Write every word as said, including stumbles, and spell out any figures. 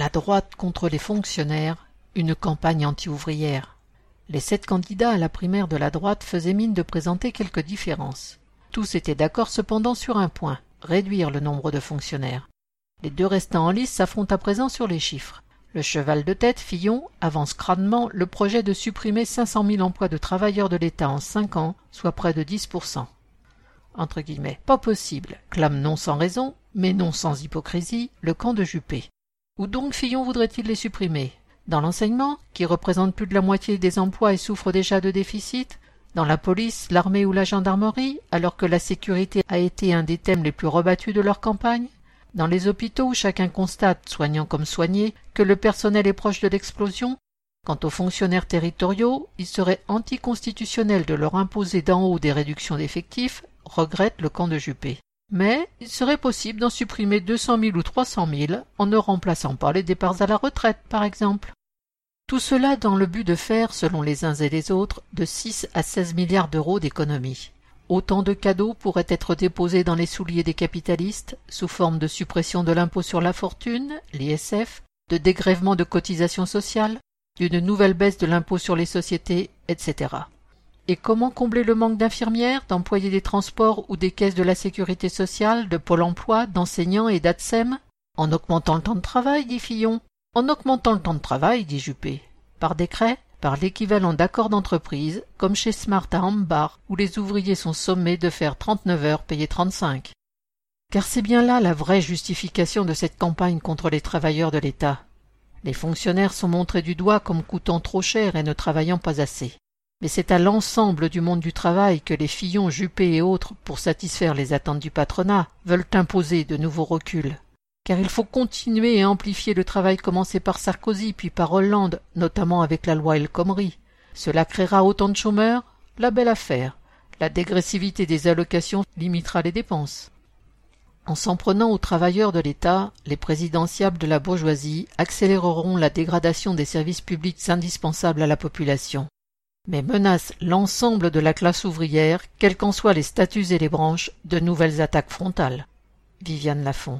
La droite contre les fonctionnaires, une campagne anti-ouvrière. Les sept candidats à la primaire de la droite faisaient mine de présenter quelques différences. Tous étaient d'accord cependant sur un point, réduire le nombre de fonctionnaires. Les deux restants en lice s'affrontent à présent sur les chiffres. Le cheval de tête, Fillon, avance crânement le projet de supprimer cinq cent mille emplois de travailleurs de l'État en cinq ans, soit près de dix pour cent. Entre guillemets, pas possible, clame non sans raison, mais non sans hypocrisie, le camp de Juppé. Où donc Fillon voudrait-il les supprimer? Dans l'enseignement, qui représente plus de la moitié des emplois et souffre déjà de déficit? Dans la police, l'armée ou la gendarmerie, alors que la sécurité a été un des thèmes les plus rebattus de leur campagne? Dans les hôpitaux où chacun constate, soignant comme soigné, que le personnel est proche de l'explosion? Quant aux fonctionnaires territoriaux, il serait anticonstitutionnel de leur imposer d'en haut des réductions d'effectifs, regrette le camp de Juppé. Mais il serait possible d'en supprimer deux cent mille ou trois cent mille en ne remplaçant pas les départs à la retraite, par exemple. Tout cela dans le but de faire, selon les uns et les autres, de six à seize milliards d'euros d'économies. Autant de cadeaux pourraient être déposés dans les souliers des capitalistes, sous forme de suppression de l'impôt sur la fortune, l'I S F, de dégrèvement de cotisations sociales, d'une nouvelle baisse de l'impôt sur les sociétés, et cetera. Et comment combler le manque d'infirmières, d'employés des transports ou des caisses de la sécurité sociale, de Pôle emploi, d'enseignants et d'Atsem? En augmentant le temps de travail, dit Fillon. En augmentant le temps de travail, dit Juppé. Par décret? Par l'équivalent d'accord d'entreprise, comme chez Smart à Ambar, où les ouvriers sont sommés de faire trente-neuf heures payées trente-cinq. Car c'est bien là la vraie justification de cette campagne contre les travailleurs de l'État. Les fonctionnaires sont montrés du doigt comme coûtant trop cher et ne travaillant pas assez. Mais c'est à l'ensemble du monde du travail que les Fillon, Juppé et autres, pour satisfaire les attentes du patronat, veulent imposer de nouveaux reculs. Car il faut continuer et amplifier le travail commencé par Sarkozy puis par Hollande, notamment avec la loi El Khomri. Cela créera autant de chômeurs? La belle affaire. La dégressivité des allocations limitera les dépenses. En s'en prenant aux travailleurs de l'État, les présidentiables de la bourgeoisie accéléreront la dégradation des services publics indispensables à la population, mais menacent l'ensemble de la classe ouvrière, quels qu'en soient les statuts et les branches, de nouvelles attaques frontales. Viviane Lafont.